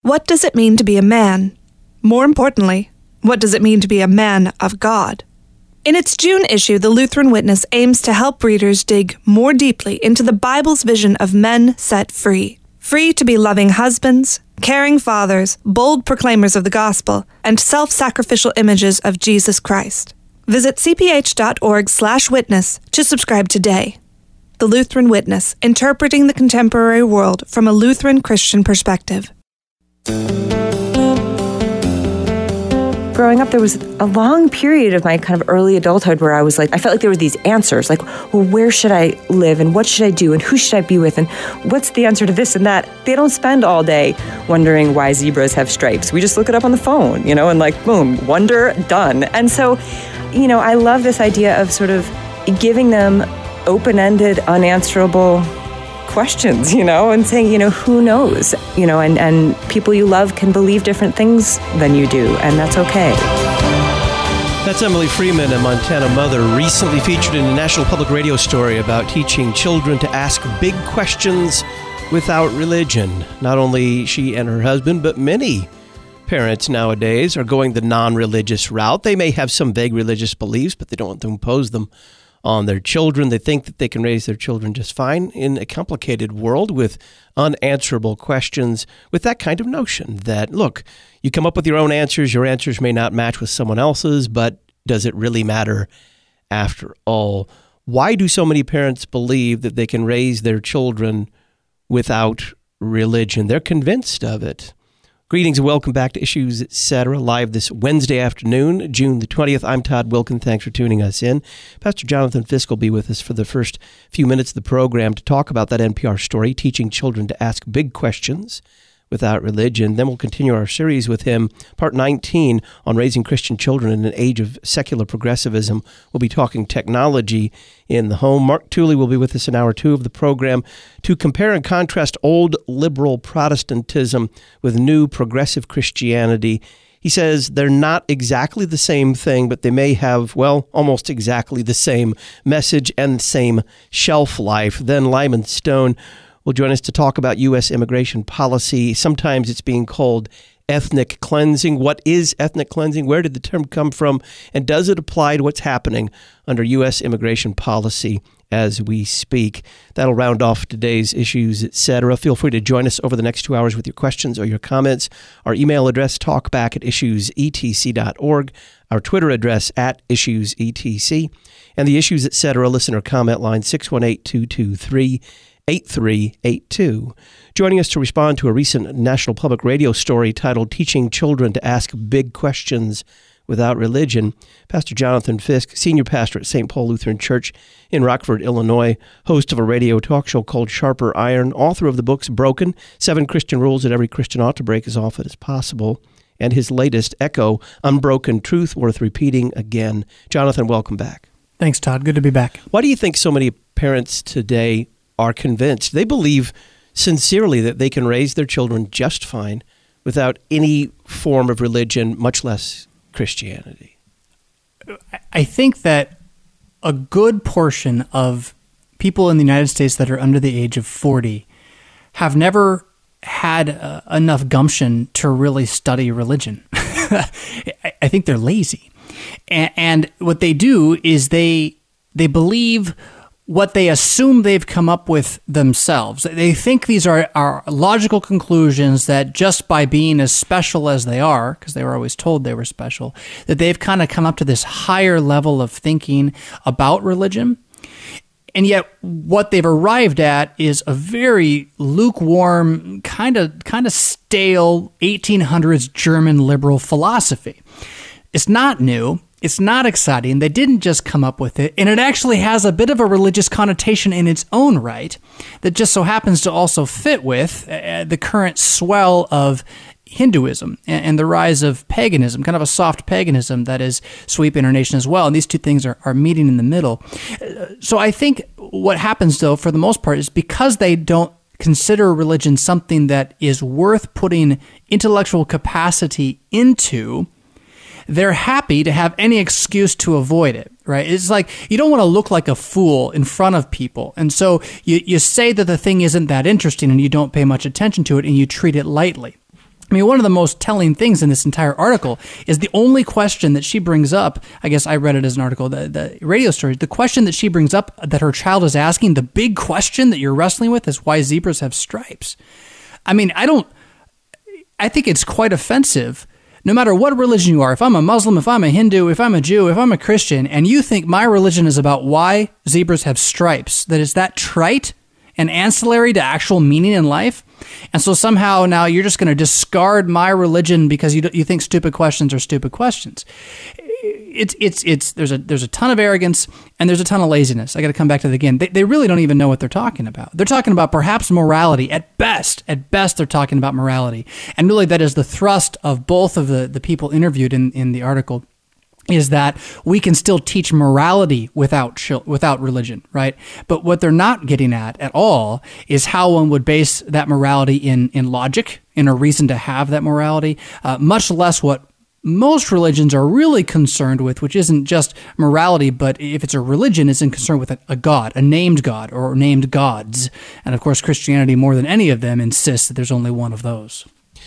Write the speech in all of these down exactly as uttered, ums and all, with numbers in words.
What does it mean to be a man? More importantly, what does it mean to be a man of God? In its June issue, the Lutheran Witness aims to help readers dig more deeply into the Bible's vision of men set free. Free to be loving husbands, caring fathers, bold proclaimers of the gospel, and self-sacrificial images of Jesus Christ. Visit cph.org slash witness to subscribe today. The Lutheran Witness, interpreting the contemporary world from a Lutheran Christian perspective. Growing up, there was a long period of my kind of early adulthood where I was like, I felt like there were these answers, like, well, where should I live and what should I do and who should I be with and what's the answer to this and that? They don't spend all day wondering why zebras have stripes. We just look it up on the phone, you know, and like, boom, wonder, done. And so, you know, I love this idea of sort of giving them open-ended, unanswerable questions, you know, and saying, you know, who knows, you know, and, and people you love can believe different things than you do, and that's okay. That's Emily Freeman, a Montana mother, recently featured in a National Public Radio story about teaching children to ask big questions without religion. Not only she and her husband, but many parents nowadays are going the non-religious route. They may have some vague religious beliefs, but they don't want to impose them on their children. They think that they can raise their children just fine in a complicated world with unanswerable questions, with that kind of notion that, look, you come up with your own answers. Your answers may not match with someone else's, but does it really matter after all? Why do so many parents believe that they can raise their children without religion? They're convinced of it. Greetings and welcome back to Issues, et cetera, live this Wednesday afternoon, June the twentieth. I'm Todd Wilkin. Thanks for tuning us in. Pastor Jonathan Fisk will be with us for the first few minutes of the program to talk about that N P R story, Teaching Children to Ask Big Questions Without Religion. Then we'll continue our series with him, part nineteen, on raising Christian children in an age of secular progressivism. We'll be talking technology in the home. Mark Tooley will be with us in hour two of the program to compare and contrast old liberal Protestantism with new progressive Christianity. He says they're not exactly the same thing, but they may have, well, almost exactly the same message and the same shelf life. Then Lyman Stone will join us to talk about U S immigration policy. Sometimes it's being called ethnic cleansing. What is ethnic cleansing? Where did the term come from? And does it apply to what's happening under U S immigration policy as we speak? That'll round off today's Issues, et cetera. Feel free to join us over the next two hours with your questions or your comments. Our email address, talkback at issues e t c dot org. Our Twitter address, at issues e t c. And the Issues, et cetera. listener comment line, six one eight, two two three, eight three eight two. Joining us to respond to a recent National Public Radio story titled Teaching Children to Ask Big Questions Without Religion, Pastor Jonathan Fisk, senior pastor at Saint Paul Lutheran Church in Rockford, Illinois, host of a radio talk show called Sharper Iron, author of the books Broken, Seven Christian Rules That Every Christian Ought to Break as Often as Possible, and his latest, Echo, Unbroken Truth Worth Repeating Again. Jonathan, welcome back. Thanks, Todd. Good to be back. Why do you think so many parents today are convinced, they believe sincerely that they can raise their children just fine without any form of religion, much less Christianity? I think that a good portion of people in the United States that are under the age of forty have never had uh, enough gumption to really study religion. I think they're lazy. And, and what they do is they they believe what they assume they've come up with themselves. They think these are, are logical conclusions that just by being as special as they are, because they were always told they were special, that they've kind of come up to this higher level of thinking about religion. And yet what they've arrived at is a very lukewarm, kind of kind of stale eighteen hundreds German liberal philosophy. It's not new. It's not exciting. They didn't just come up with it. And it actually has a bit of a religious connotation in its own right that just so happens to also fit with uh, the current swell of Hinduism and, and the rise of paganism, kind of a soft paganism that is sweeping our nation as well. And these two things are, are meeting in the middle. Uh, so I think what happens, though, for the most part, is because they don't consider religion something that is worth putting intellectual capacity into, they're happy to have any excuse to avoid it, right? It's like you don't want to look like a fool in front of people. And so you, you say that the thing isn't that interesting and you don't pay much attention to it and you treat it lightly. I mean, one of the most telling things in this entire article is the only question that she brings up, I guess I read it as an article, the, the radio story, the question that she brings up that her child is asking, the big question that you're wrestling with is why zebras have stripes. I mean, I don't, I think it's quite offensive, no matter what religion you are. If I'm a Muslim, if I'm a Hindu, if I'm a Jew, if I'm a Christian, and you think my religion is about why zebras have stripes, that is that trite and ancillary to actual meaning in life. And so somehow now you're just going to discard my religion because you you think stupid questions are stupid questions. It's it's it's there's a there's a ton of arrogance and there's a ton of laziness. I got to come back to that again. They they really don't even know what they're talking about. They're talking about perhaps morality at best. At best, they're talking about morality, and really that is the thrust of both of the the people interviewed in in the article. Is that we can still teach morality without without religion, right? But what they're not getting at at all is how one would base that morality in in logic, in a reason to have that morality, uh, much less what most religions are really concerned with, which isn't just morality, but if it's a religion, it's in concern with a, a god, a named god, or named gods. And of course, Christianity, more than any of them, insists that there's only one of those.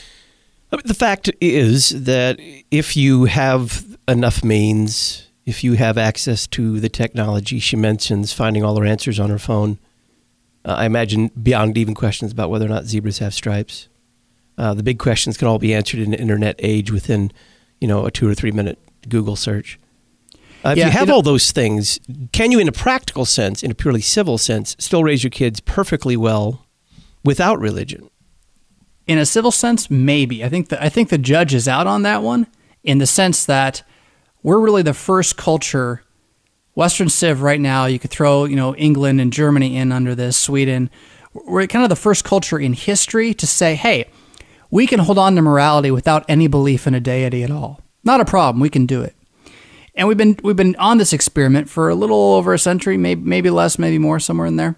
The fact is that if you have enough means, if you have access to the technology she mentions, finding all her answers on her phone, uh, I imagine beyond even questions about whether or not zebras have stripes, uh, the big questions can all be answered in the internet age within, you know, a two or three minute Google search. Uh, if yeah, you have you know, all those things, can you, in a practical sense, in a purely civil sense, still raise your kids perfectly well without religion? In a civil sense, maybe. I think the, I think the judge is out on that one in the sense that we're really the first culture, Western Civ right now, you could throw, you know, England and Germany in under this, Sweden. We're kind of the first culture in history to say, hey, we can hold on to morality without any belief in a deity at all. Not a problem. We can do it. And we've been we've been on this experiment for a little over a century, maybe maybe less, maybe more, somewhere in there.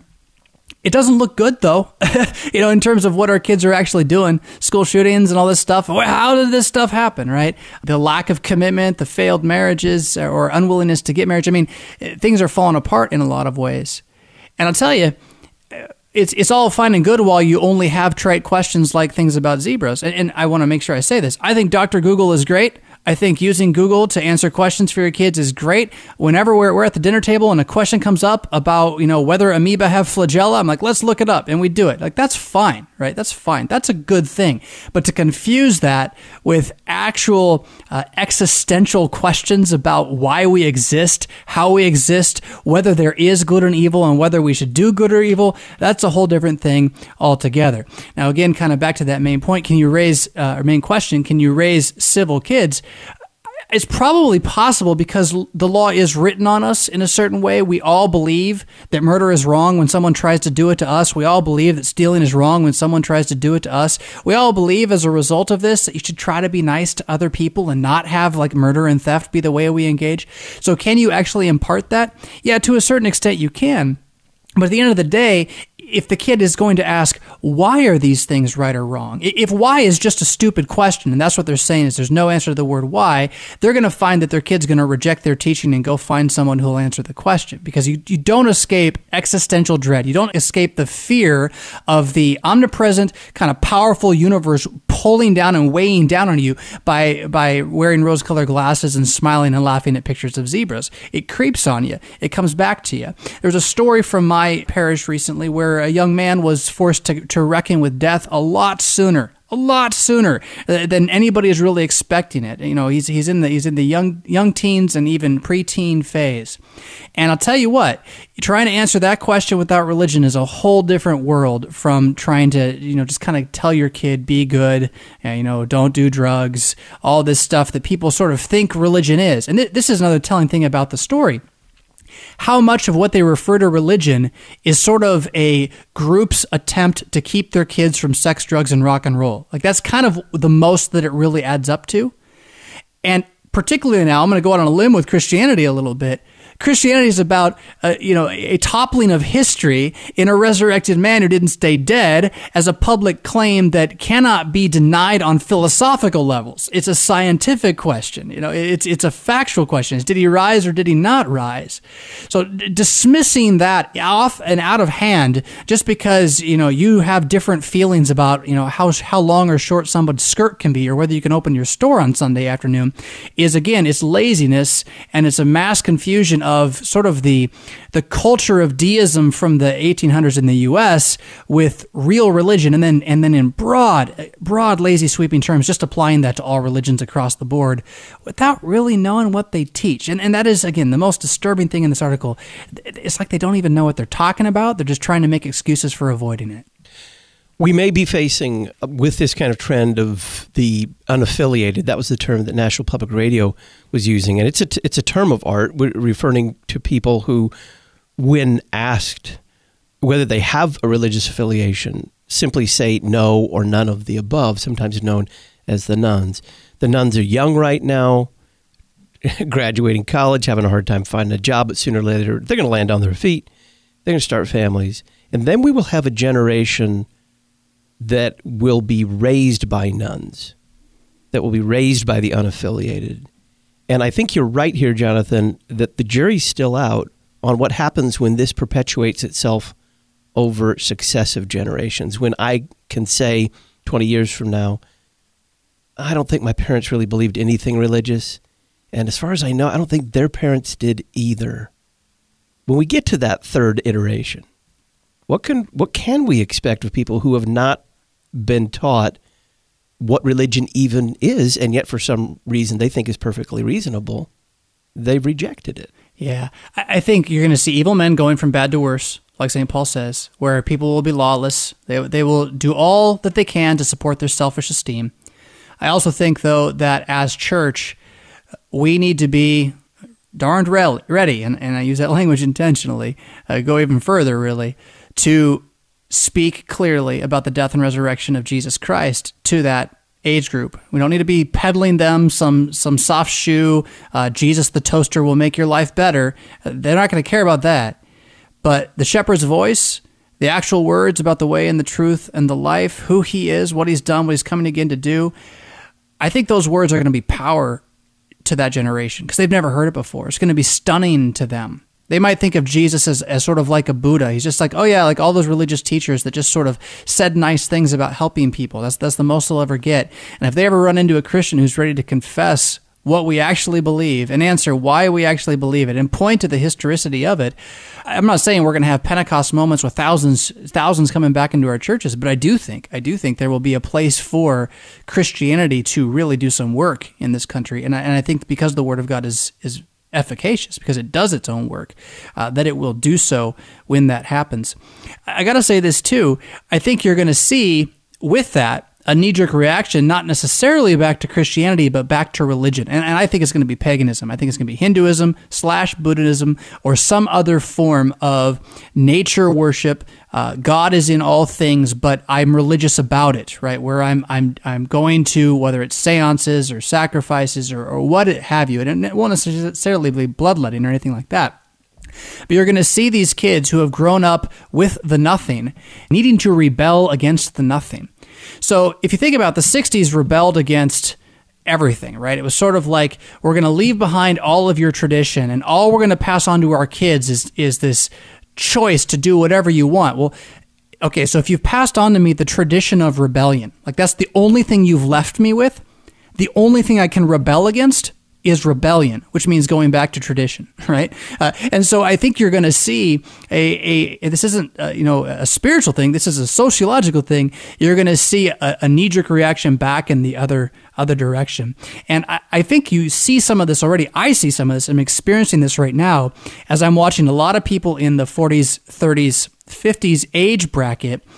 It doesn't look good, though, you know, in terms of what our kids are actually doing, school shootings and all this stuff. How did this stuff happen, right? The lack of commitment, the failed marriages or unwillingness to get married. I mean, things are falling apart in a lot of ways. And I'll tell you, it's it's all fine and good while you only have trite questions like things about zebras. And, and I want to make sure I say this. I think Doctor Google is great. I think using Google to answer questions for your kids is great. Whenever we're, we're at the dinner table and a question comes up about, you know, whether amoeba have flagella, I'm like, let's look it up, and we do it. Like, that's fine, right? That's fine. That's a good thing. But to confuse that with actual uh, existential questions about why we exist, how we exist, whether there is good and evil, and whether we should do good or evil, that's a whole different thing altogether. Now, again, kind of back to that main point, can you raise, uh, or main question, can you raise civil kids? It's probably possible because the law is written on us in a certain way. We all believe that murder is wrong when someone tries to do it to us. We all believe that stealing is wrong when someone tries to do it to us. We all believe as a result of this that you should try to be nice to other people and not have like murder and theft be the way we engage. So can you actually impart that? Yeah, to a certain extent you can. But at the end of the day, if the kid is going to ask, why are these things right or wrong? If why is just a stupid question, and that's what they're saying is there's no answer to the word why, they're going to find that their kid's going to reject their teaching and go find someone who will answer the question. Because you, you don't escape existential dread. You don't escape the fear of the omnipresent, kind of powerful universe pulling down and weighing down on you by, by wearing rose-colored glasses and smiling and laughing at pictures of zebras. It creeps on you. It comes back to you. There's a story from my parish recently where a young man was forced to, to reckon with death a lot sooner, a lot sooner than anybody is really expecting it. You know, he's he's in the he's in the young young teens and even preteen phase. And I'll tell you what, trying to answer that question without religion is a whole different world from trying to, you know, just kind of tell your kid, be good, you know, don't do drugs, all this stuff that people sort of think religion is. And th- this is another telling thing about the story. How much of what they refer to religion is sort of a group's attempt to keep their kids from sex, drugs, and rock and roll. Like, that's kind of the most that it really adds up to. And particularly now, I'm going to go out on a limb with Christianity a little bit. Christianity is about, uh, you know, a toppling of history in a resurrected man who didn't stay dead as a public claim that cannot be denied on philosophical levels. It's a scientific question. You know, it's it's a factual question. Did he rise or did he not rise? So d- dismissing that off and out of hand just because, you know, you have different feelings about, you know, how how long or short somebody's skirt can be or whether you can open your store on Sunday afternoon is, again, it's laziness and it's a mass confusion of sort of the the culture of deism from the eighteen hundreds in the U S with real religion, and then and then in broad, broad, lazy, sweeping terms, just applying that to all religions across the board without really knowing what they teach. And and that is, again, the most disturbing thing in this article. It's like they don't even know what they're talking about. They're just trying to make excuses for avoiding it. We may be facing, with this kind of trend of the unaffiliated, that was the term that National Public Radio was using, and it's a, it's a term of art referring to people who, when asked whether they have a religious affiliation, simply say no or none of the above, sometimes known as the nones. The nones are young right now, graduating college, having a hard time finding a job, but sooner or later they're going to land on their feet, they're going to start families, and then we will have a generation that will be raised by nuns, that will be raised by the unaffiliated. And I think you're right here, Jonathan, that the jury's still out on what happens when this perpetuates itself over successive generations. When I can say twenty years from now, I don't think my parents really believed anything religious. And as far as I know, I don't think their parents did either. When we get to that third iteration, what can what can we expect of people who have not been taught what religion even is, and yet for some reason they think is perfectly reasonable? They've rejected it. Yeah. I think you're going to see evil men going from bad to worse, like Saint Paul says, where people will be lawless. They, they will do all that they can to support their selfish esteem. I also think, though, that as church, we need to be darned ready, and, and I use that language intentionally, uh, go even further, really, to speak clearly about the death and resurrection of Jesus Christ to that age group. We don't need to be peddling them some some soft shoe, uh, Jesus the toaster will make your life better. They're not going to care about that. But the shepherd's voice, the actual words about the way and the truth and the life, who he is, what he's done, what he's coming again to do, I think those words are going to be power to that generation because they've never heard it before. It's going to be stunning to them. They might think of Jesus as, as sort of like a Buddha. He's just like, oh yeah, like all those religious teachers that just sort of said nice things about helping people. That's that's the most they'll ever get. And if they ever run into a Christian who's ready to confess what we actually believe and answer why we actually believe it and point to the historicity of it, I'm not saying we're going to have Pentecost moments with thousands thousands coming back into our churches, but I do think I do think there will be a place for Christianity to really do some work in this country. And I, and I think because the Word of God is is efficacious, because it does its own work, uh, that it will do so when that happens. I got to say this too. I think you're going to see with that a knee-jerk reaction, not necessarily back to Christianity, but back to religion. And, and I think it's going to be paganism. I think it's going to be Hinduism slash Buddhism or some other form of nature worship. Uh, God is in all things, but I'm religious about it, right? Where I'm I'm I'm going to, whether it's seances or sacrifices or, or what have you. And it won't necessarily be bloodletting or anything like that. But you're going to see these kids who have grown up with the nothing needing to rebel against the nothing. So if you think about the sixties rebelled against everything, right? It was sort of like, we're going to leave behind all of your tradition and all we're going to pass on to our kids is is this choice to do whatever you want. Well, okay, so if you've passed on to me the tradition of rebellion, like that's the only thing you've left me with, the only thing I can rebel against is rebellion, which means going back to tradition, right? Uh, and so I think you're going to see a, a this isn't uh, you know a spiritual thing. This is a sociological thing. You're going to see a, a knee-jerk reaction back in the other other direction. And I, I think you see some of this already. I see some of this. I'm experiencing this right now as I'm watching a lot of people in the forties, thirties, fifties age bracket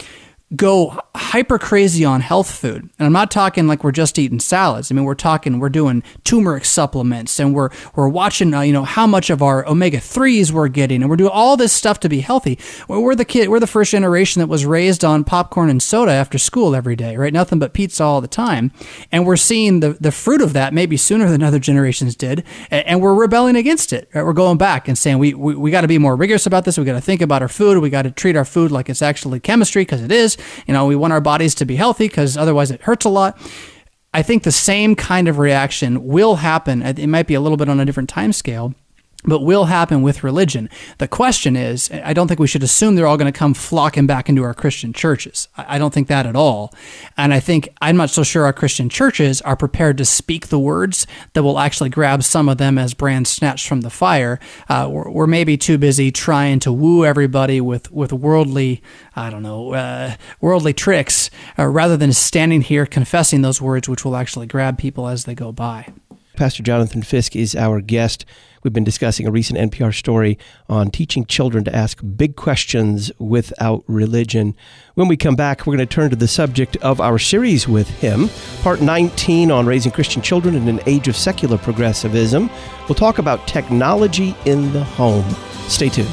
go hyper crazy on health food. And I'm not talking like we're just eating salads. I mean, we're talking, we're doing turmeric supplements, and we're we're watching, uh, you know, how much of our omega threes we're getting, and we're doing all this stuff to be healthy. We're the kid, we're the first generation that was raised on popcorn and soda after school every day, right? Nothing but pizza all the time. And we're seeing the, the fruit of that maybe sooner than other generations did, and, and we're rebelling against it, right? We're going back and saying, we, we, we got to be more rigorous about this. We got to think about our food. We got to treat our food like it's actually chemistry, because it is. You know, we want our bodies to be healthy because otherwise it hurts a lot. I think the same kind of reaction will happen. It might be a little bit on a different time scale, but will happen with religion. The question is, I don't think we should assume they're all going to come flocking back into our Christian churches. I don't think that at all. And I think, I'm not so sure our Christian churches are prepared to speak the words that will actually grab some of them as brands snatched from the fire. Uh, we're, we're maybe too busy trying to woo everybody with, with worldly, I don't know, uh, worldly tricks, uh, rather than standing here confessing those words, which will actually grab people as they go by. Pastor Jonathan Fisk is our guest. We've been discussing a recent N P R story on teaching children to ask big questions without religion. When we come back, we're going to turn to the subject of our series with him, part nineteen on raising Christian children in an age of secular progressivism. We'll talk about technology in the home. Stay tuned.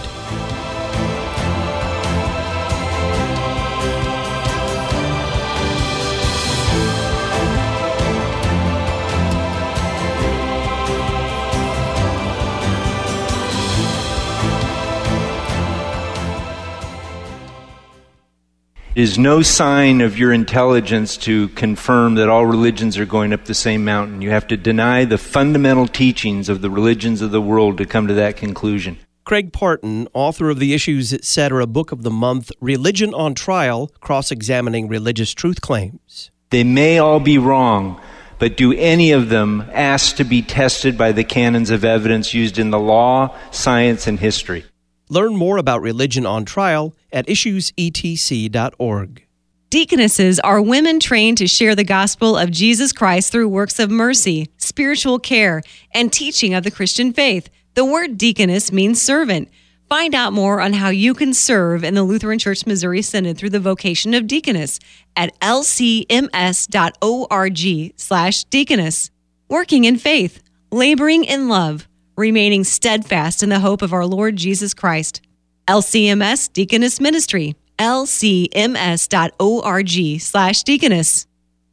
It is no sign of your intelligence to confirm that all religions are going up the same mountain. You have to deny the fundamental teachings of the religions of the world to come to that conclusion. Craig Parton, author of the Issues Etc. Book of the Month, Religion on Trial, Cross-Examining Religious Truth Claims. They may all be wrong, but do any of them ask to be tested by the canons of evidence used in the law, science, and history? Learn more about Religion on Trial at issues e t c dot org. Deaconesses are women trained to share the gospel of Jesus Christ through works of mercy, spiritual care, and teaching of the Christian faith. The word deaconess means servant. Find out more on how you can serve in the Lutheran Church Missouri Synod through the vocation of deaconess at l c m s dot org slash deaconess. Working in faith, laboring in love, remaining steadfast in the hope of our Lord Jesus Christ. L C M S Deaconess Ministry, l c m s dot org slash deaconess.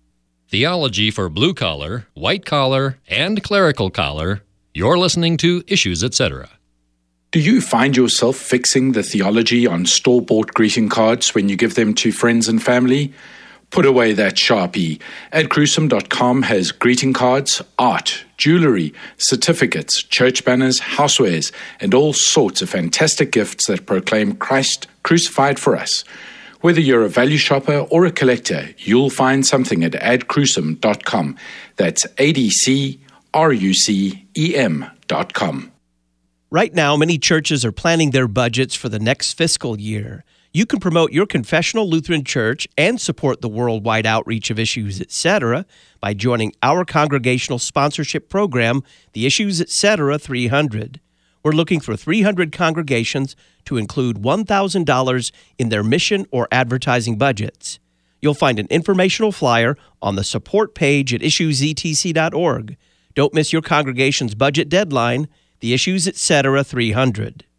Theology for blue collar, white collar, and clerical collar. You're listening to Issues Etc. Do you find yourself fixing the theology on store-bought greeting cards when you give them to friends and family? Put away that Sharpie. ed crewsome dot com has greeting cards, art, jewelry, certificates, church banners, housewares, and all sorts of fantastic gifts that proclaim Christ crucified for us. Whether you're a value shopper or a collector, you'll find something at ed crewsome dot com. That's A D C R U C E M dot com. Right now, many churches are planning their budgets for the next fiscal year. You can promote your confessional Lutheran church and support the worldwide outreach of Issues Etc. by joining our congregational sponsorship program, the Issues Etc. three hundred. We're looking for three hundred congregations to include one thousand dollars in their mission or advertising budgets. You'll find an informational flyer on the support page at issues e t c dot org. Don't miss your congregation's budget deadline, the Issues Etc. three hundred.